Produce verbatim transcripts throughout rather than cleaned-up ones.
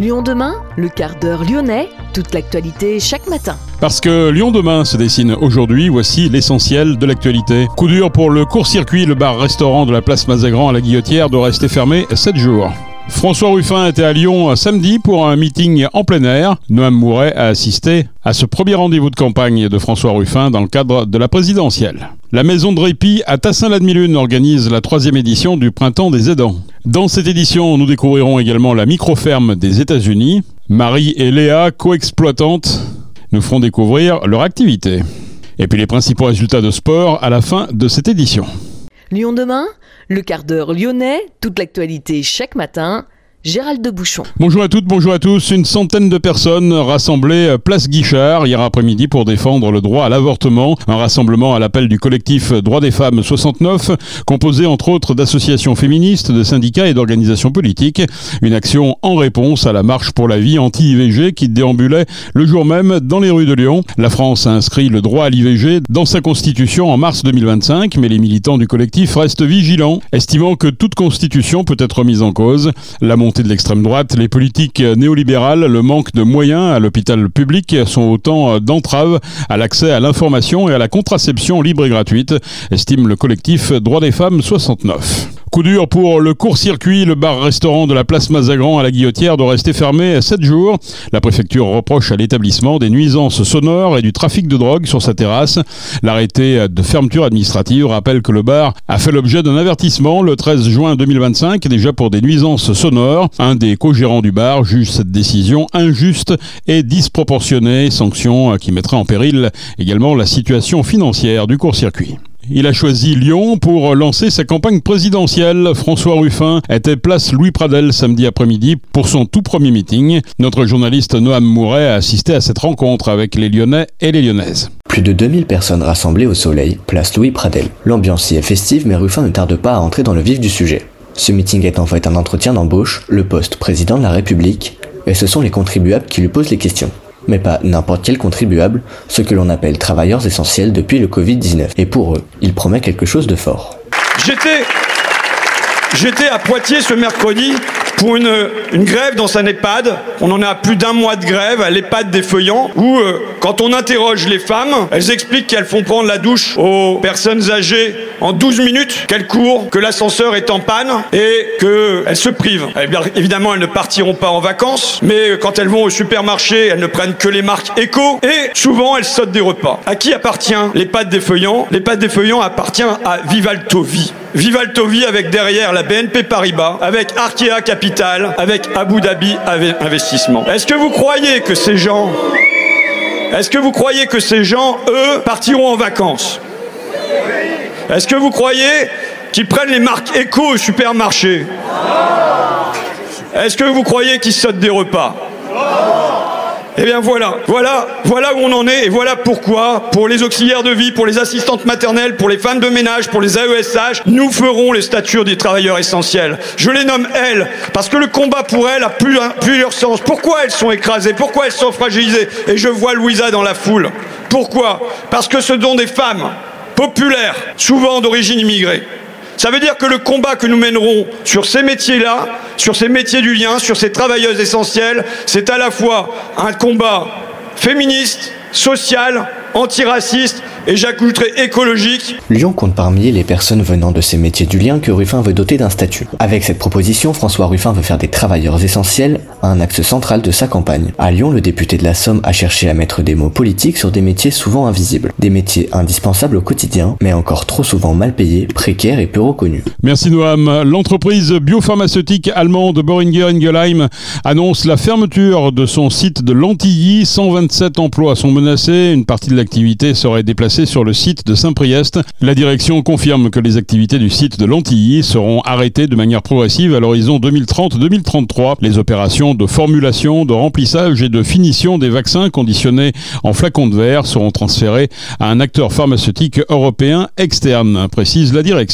Lyon demain, le quart d'heure lyonnais, toute l'actualité chaque matin. Parce que Lyon demain se dessine aujourd'hui, voici l'essentiel de l'actualité. Coup dur pour le court-circuit, le bar-restaurant de la place Mazagran à la Guillotière doit rester fermé sept jours. François Ruffin était à Lyon samedi pour un meeting en plein air. Noam Mouret a assisté à ce premier rendez-vous de campagne de François Ruffin dans le cadre de la présidentielle. La maison de répit à Tassin-la-Demi-Lune organise la troisième édition du Printemps des aidants. Dans cette édition, nous découvrirons également la micro-ferme des États-Unis. Marie et Léa, co-exploitantes, nous feront découvrir leur activité. Et puis les principaux résultats de sport à la fin de cette édition. Lyon demain, le quart d'heure lyonnais, toute l'actualité chaque matin. Gérald de Bouchon. Bonjour à toutes, bonjour à tous. Une centaine de personnes rassemblées place Guichard hier après-midi pour défendre le droit à l'avortement. Un rassemblement à l'appel du collectif Droits des femmes soixante-neuf, composé entre autres d'associations féministes, de syndicats et d'organisations politiques. Une action en réponse à la marche pour la vie anti-I V G qui déambulait le jour même dans les rues de Lyon. La France a inscrit le droit à l'I V G dans sa constitution en mars deux mille vingt-cinq, mais les militants du collectif restent vigilants, estimant que toute constitution peut être remise en cause. La montée de l'extrême droite, les politiques néolibérales, le manque de moyens à l'hôpital public sont autant d'entraves à l'accès à l'information et à la contraception libre et gratuite, estime le collectif Droits des femmes soixante-neuf. Coup dur pour le court-circuit, le bar-restaurant de la place Mazagran à la Guillotière doit rester fermé sept jours. La préfecture reproche à l'établissement des nuisances sonores et du trafic de drogue sur sa terrasse. L'arrêté de fermeture administrative rappelle que le bar a fait l'objet d'un avertissement le treize juin deux mille vingt-cinq, déjà pour des nuisances sonores. Un des co-gérants du bar juge cette décision injuste et disproportionnée, sanction qui mettrait en péril également la situation financière du court-circuit. Il a choisi Lyon pour lancer sa campagne présidentielle. François Ruffin était place Louis Pradel samedi après-midi pour son tout premier meeting. Notre journaliste Noam Mouret a assisté à cette rencontre avec les Lyonnais et les Lyonnaises. Plus de deux mille personnes rassemblées au soleil, place Louis Pradel. L'ambiance y est festive, mais Ruffin ne tarde pas à entrer dans le vif du sujet. Ce meeting est en fait un entretien d'embauche, le poste président de la République, et ce sont les contribuables qui lui posent les questions. Mais pas n'importe quel contribuable, ceux que l'on appelle travailleurs essentiels depuis le covid dix-neuf. Et pour eux, il promet quelque chose de fort. J'étais, j'étais à Poitiers ce mercredi pour une, une grève dans un EHPAD. On en a plus d'un mois de grève à l'EHPAD des Feuillants, où euh, quand on interroge les femmes, elles expliquent qu'elles font prendre la douche aux personnes âgées en douze minutes, qu'elles courent, que l'ascenseur est en panne et qu'elles se privent. Eh bien, évidemment, elles ne partiront pas en vacances, mais quand elles vont au supermarché, elles ne prennent que les marques éco et souvent elles sautent des repas. À qui appartient l'EHPAD des Feuillants ? L'EHPAD des Feuillants appartient à Vivalto Vie. Vivalto Vie avec derrière la B N P Paribas, avec Arkea Capital, avec Abu Dhabi Investissement. Est-ce que vous croyez que ces gens, est-ce que vous croyez que ces gens, eux, partiront en vacances ? Est-ce que vous croyez qu'ils prennent les marques éco au supermarché ? Est-ce que vous croyez qu'ils sautent des repas ? Eh bien voilà, voilà, voilà où on en est et voilà pourquoi, pour les auxiliaires de vie, pour les assistantes maternelles, pour les femmes de ménage, pour les A E S H, nous ferons les statuts des travailleurs essentiels. Je les nomme elles, parce que le combat pour elles a plus, un, plusieurs sens. Pourquoi elles sont écrasées ? Pourquoi elles sont fragilisées ? Et je vois Louisa dans la foule. Pourquoi ? Parce que ce sont des femmes populaires, souvent d'origine immigrée. Ça veut dire que le combat que nous mènerons sur ces métiers-là, sur ces métiers du lien, sur ces travailleuses essentielles, c'est à la fois un combat féministe, social, antiraciste et j'ajouterai écologique. Lyon compte parmi les personnes venant de ces métiers du lien que Ruffin veut doter d'un statut. Avec cette proposition, François Ruffin veut faire des travailleurs essentiels un axe central de sa campagne. À Lyon, le député de la Somme a cherché à mettre des mots politiques sur des métiers souvent invisibles. Des métiers indispensables au quotidien, mais encore trop souvent mal payés, précaires et peu reconnus. Merci Noam. L'entreprise biopharmaceutique allemande Boehringer Ingelheim annonce la fermeture de son site de Lantilly. cent vingt-sept emplois sont menacés. Une partie de l'activité serait déplacée sur le site de Saint-Priest. La direction confirme que les activités du site de Lantilly seront arrêtées de manière progressive à l'horizon deux mille trente deux mille trente-trois. Les opérations de formulation, de remplissage et de finition des vaccins conditionnés en flacons de verre seront transférées à un acteur pharmaceutique européen externe, précise la direction.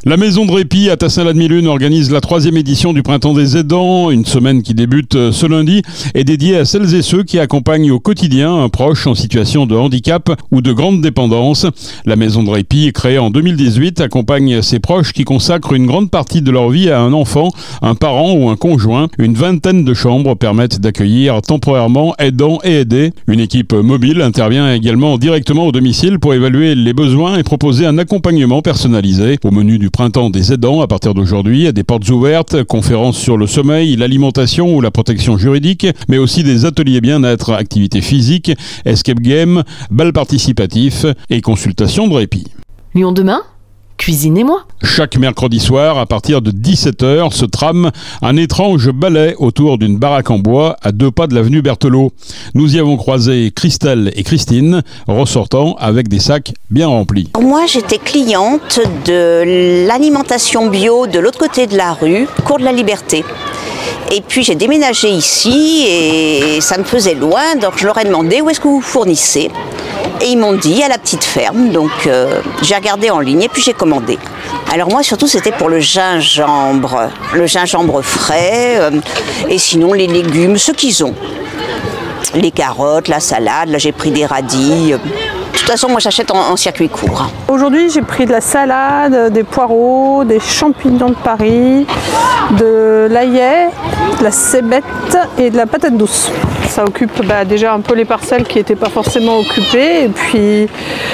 La Maison de Répit à Tassin-la-Demi-Lune organise la troisième édition du Printemps des Aidants, une semaine qui débute ce lundi est dédiée à celles et ceux qui accompagnent au quotidien un proche en situation de handicap ou de grande dépendance. La Maison de Répit, créée en deux mille dix-huit, accompagne ces proches qui consacrent une grande partie de leur vie à un enfant, un parent ou un conjoint. Une vingtaine de chambres permettent d'accueillir temporairement aidants et aidés. Une équipe mobile intervient également directement au domicile pour évaluer les besoins et proposer un accompagnement personnalisé. Au menu du Printemps des Aidants, à partir d'aujourd'hui, des portes ouvertes, conférences sur le sommeil, l'alimentation ou la protection juridique, mais aussi des ateliers bien-être, activités physiques, escape game, bal participatif et consultations de répit. Lyon demain, cuisinez-moi. Chaque mercredi soir, à partir de dix-sept heures, se trame un étrange ballet autour d'une baraque en bois à deux pas de l'avenue Berthelot. Nous y avons croisé Christelle et Christine, ressortant avec des sacs bien remplis. Moi, j'étais cliente de l'alimentation bio de l'autre côté de la rue, Cours de la Liberté. Et puis j'ai déménagé ici et ça me faisait loin, donc je leur ai demandé où est-ce que vous fournissez. Et ils m'ont dit à la petite ferme, donc euh, j'ai regardé en ligne et puis j'ai commandé. Alors moi surtout c'était pour le gingembre, le gingembre frais euh, et sinon les légumes, ceux qu'ils ont. Les carottes, la salade, là j'ai pris des radis. De toute façon moi j'achète en, en circuit court. Aujourd'hui j'ai pris de la salade, des poireaux, des champignons de Paris, de l'ail, de la cébette et de la patate douce. Ça occupe bah, déjà un peu les parcelles qui n'étaient pas forcément occupées et puis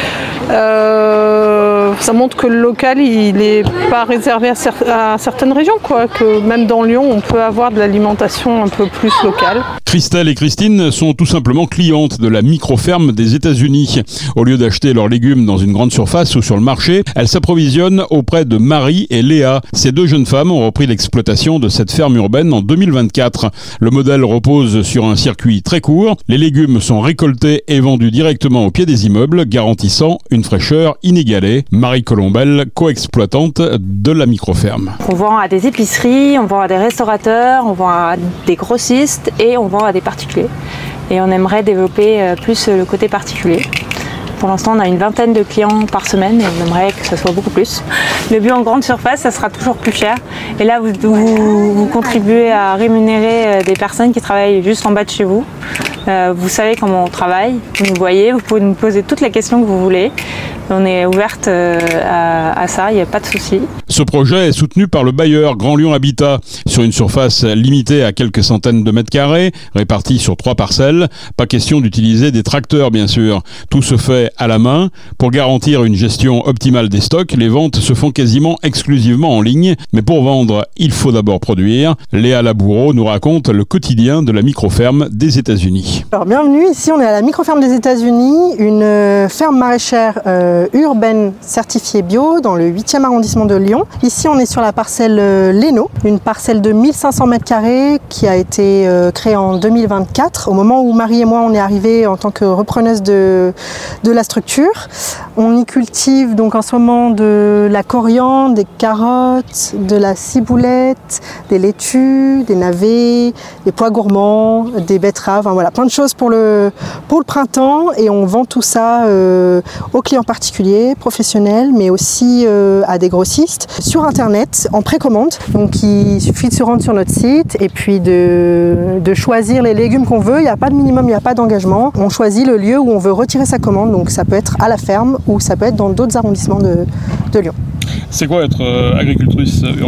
euh, ça montre que le local il n'est pas réservé à, cer- à certaines régions, quoi, que même dans Lyon on peut avoir de l'alimentation un peu plus locale. Christelle et Christine sont tout simplement clientes de la micro-ferme des États-Unis. Au lieu d'acheter leurs légumes dans une grande surface ou sur le marché, elles s'approvisionnent auprès de Marie et Léa. Ces deux jeunes femmes ont repris l'exploitation de cette ferme urbaine en deux mille vingt-quatre. Le modèle repose sur un circuit très court. Les légumes sont récoltés et vendus directement au pied des immeubles, garantissant une fraîcheur inégalée. Marie Colombel, co-exploitante de la micro-ferme. On vend à des épiceries, on vend à des restaurateurs, on vend à des grossistes et on vend à des particuliers. Et on aimerait développer plus le côté particulier. Pour l'instant, on a une vingtaine de clients par semaine et on aimerait que ce soit beaucoup plus. Le bio en grande surface, ça sera toujours plus cher. Et là, vous, vous, vous contribuez à rémunérer des personnes qui travaillent juste en bas de chez vous. Euh, vous savez comment on travaille, vous nous voyez, vous pouvez nous poser toutes les questions que vous voulez. On est ouverte euh, à, à ça, il n'y a pas de souci. Ce projet est soutenu par le bailleur Grand Lyon Habitat sur une surface limitée à quelques centaines de mètres carrés, répartie sur trois parcelles. Pas question d'utiliser des tracteurs, bien sûr. Tout se fait à la main. Pour garantir une gestion optimale des stocks, les ventes se font quasiment exclusivement en ligne. Mais pour vendre, il faut d'abord produire. Léa Laboureau nous raconte le quotidien de la micro-ferme des États-Unis. Alors bienvenue, ici on est à la micro-ferme des États-Unis, une ferme maraîchère euh, urbaine certifiée bio dans le huitième arrondissement de Lyon. Ici on est sur la parcelle euh, Léno, une parcelle de mille cinq cents mètres carrés qui a été euh, créée en deux mille vingt-quatre, au moment où Marie et moi on est arrivés en tant que repreneuse de, de la structure. On y cultive donc en ce moment de la coriandre, des carottes, de la ciboulette, des laitues, des navets, des pois gourmands, des betteraves, enfin, voilà, plein de choses pour le, pour le printemps et on vend tout ça euh, aux clients particuliers, professionnels, mais aussi euh, à des grossistes sur internet en précommande. Donc il suffit de se rendre sur notre site et puis de, de choisir les légumes qu'on veut. Il n'y a pas de minimum, il n'y a pas d'engagement. On choisit le lieu où on veut retirer sa commande. Donc ça peut être à la ferme ou ça peut être dans d'autres arrondissements de, de Lyon. C'est quoi être euh, agricultrice urbaine ?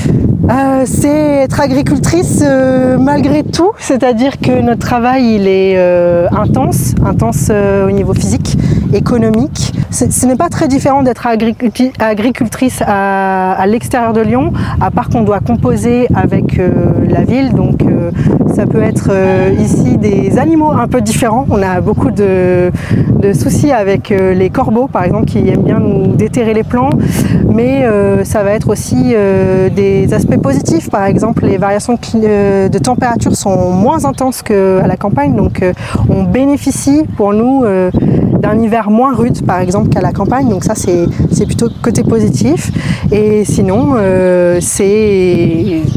Euh, c'est être agricultrice euh, malgré tout, c'est-à-dire que notre travail il est euh, intense, intense euh, au niveau physique, économique. C'est, ce n'est pas très différent d'être agriculti- agricultrice à, à l'extérieur de Lyon, à part qu'on doit composer avec euh, la ville, donc euh, ça peut être euh, ici des animaux un peu différents. On a beaucoup de, de soucis avec euh, les corbeaux par exemple qui aiment bien nous déterrer les plants, mais euh, ça va être aussi euh, des aspects positifs, par exemple les variations de température sont moins intenses qu'à la campagne, donc euh, on bénéficie pour nous euh, d'un hiver moins rude par exemple qu'à la campagne, donc ça c'est, c'est plutôt côté positif. Et sinon euh, c'est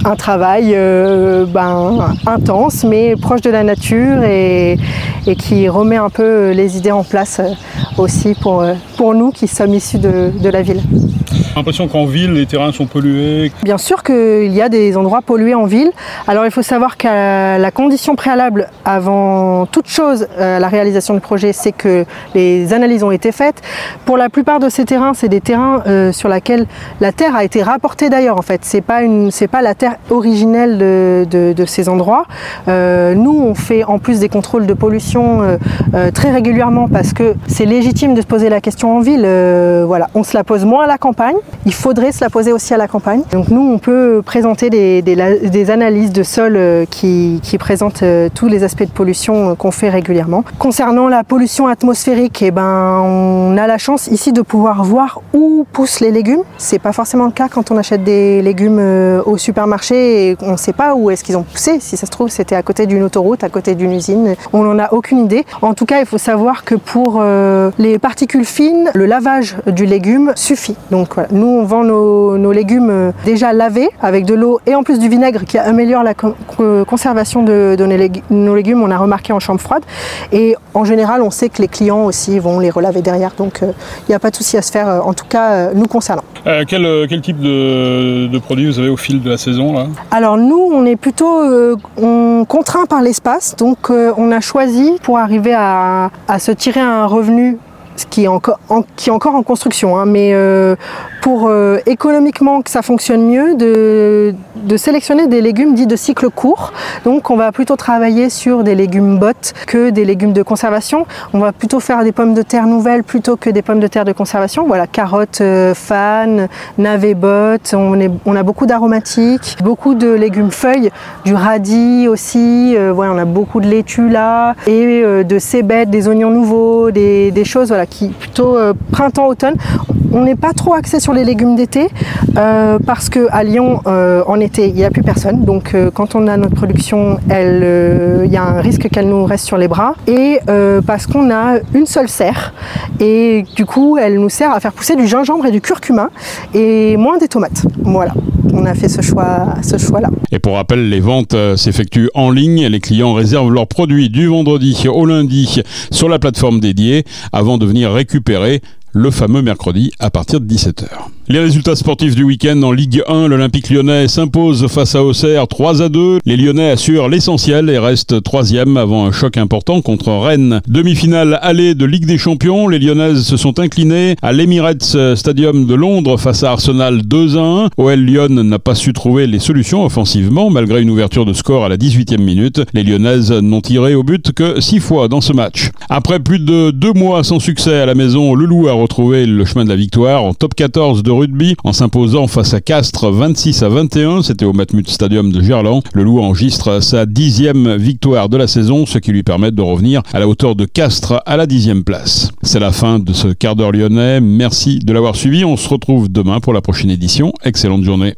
un travail euh, ben, intense, mais proche de la nature et, et qui remet un peu les idées en place aussi pour, pour nous qui sommes issus de, de la ville. J'ai l'impression qu'en ville, les terrains sont pollués. Bien sûr qu'il y a des endroits pollués en ville. Alors il faut savoir que la condition préalable avant toute chose à la réalisation du projet, c'est que les analyses ont été faites. Pour la plupart de ces terrains, c'est des terrains euh, sur lesquels la terre a été rapportée d'ailleurs. En fait, c'est pas une, c'est pas la terre originelle de, de, de ces endroits. Euh, nous, on fait en plus des contrôles de pollution euh, euh, très régulièrement parce que c'est légitime de se poser la question en ville. Euh, voilà, on se la pose moins à la campagne. Il faudrait se la poser aussi à la campagne. Donc nous, on peut présenter des, des, des analyses de sol qui, qui présentent tous les aspects de pollution qu'on fait régulièrement. Concernant la pollution atmosphérique, eh ben, on a la chance ici de pouvoir voir où poussent les légumes. C'est pas forcément le cas quand on achète des légumes au supermarché et on ne sait pas où est-ce qu'ils ont poussé. Si ça se trouve, c'était à côté d'une autoroute, à côté d'une usine. On n'en a aucune idée. En tout cas, il faut savoir que pour euh, les particules fines, le lavage du légume suffit. Donc voilà. Nous, on vend nos, nos légumes déjà lavés avec de l'eau et en plus du vinaigre qui améliore la con conservation de, de nos, lég nos légumes. On a remarqué en chambre froide. Et en général, on sait que les clients aussi vont les relaver derrière. Donc, il euh, n'y a pas de souci à se faire, euh, en tout cas, euh, nous concernant. Euh, quel, quel type de, de produits vous avez au fil de la saison là? Alors nous, on est plutôt euh, on, contraint par l'espace. Donc, euh, on a choisi pour arriver à, à se tirer un revenu qui est encore en, qui est encore en construction, hein, mais euh, pour euh, économiquement que ça fonctionne mieux, de, de sélectionner des légumes dits de cycle court. Donc on va plutôt travailler sur des légumes bottes que des légumes de conservation. On va plutôt faire des pommes de terre nouvelles plutôt que des pommes de terre de conservation. Voilà, carottes euh, fan, navets bottes, on, est, on a beaucoup d'aromatiques, beaucoup de légumes feuilles, du radis aussi, euh, voilà, on a beaucoup de laitue là, et euh, de cébettes, des oignons nouveaux, des, des choses voilà, qui plutôt euh, printemps-automne. On n'est pas trop axé sur les légumes d'été euh, parce qu'à Lyon, euh, en été, il n'y a plus personne. Donc euh, quand on a notre production, il euh, y a un risque qu'elle nous reste sur les bras. Et euh, parce qu'on a une seule serre. Et du coup, elle nous sert à faire pousser du gingembre et du curcuma et moins des tomates. Voilà. On a fait ce choix, ce choix-là. Et pour rappel, les ventes euh, s'effectuent en ligne. Les clients réservent leurs produits du vendredi au lundi sur la plateforme dédiée avant de venir récupérer le fameux mercredi à partir de dix-sept heures. Les résultats sportifs du week-end en Ligue un, l'Olympique Lyonnais s'impose face à Auxerre trois à deux. Les Lyonnais assurent l'essentiel et restent troisième avant un choc important contre Rennes. Demi-finale aller de Ligue des Champions, les Lyonnaises se sont inclinées à l'Emirates Stadium de Londres face à Arsenal deux à un. O L Lyon n'a pas su trouver les solutions offensivement malgré une ouverture de score à la dix-huitième minute. Les Lyonnaises n'ont tiré au but que six fois dans ce match. Après plus de deux mois sans succès à la maison, le Loup a retrouvé le chemin de la victoire en top quatorze de rugby en s'imposant face à Castres vingt-six à vingt et un. C'était au Matmut Stadium de Gerland. Le Loup enregistre sa dixième victoire de la saison, ce qui lui permet de revenir à la hauteur de Castres à la dixième place. C'est la fin de ce quart d'heure lyonnais. Merci de l'avoir suivi. On se retrouve demain pour la prochaine édition. Excellente journée.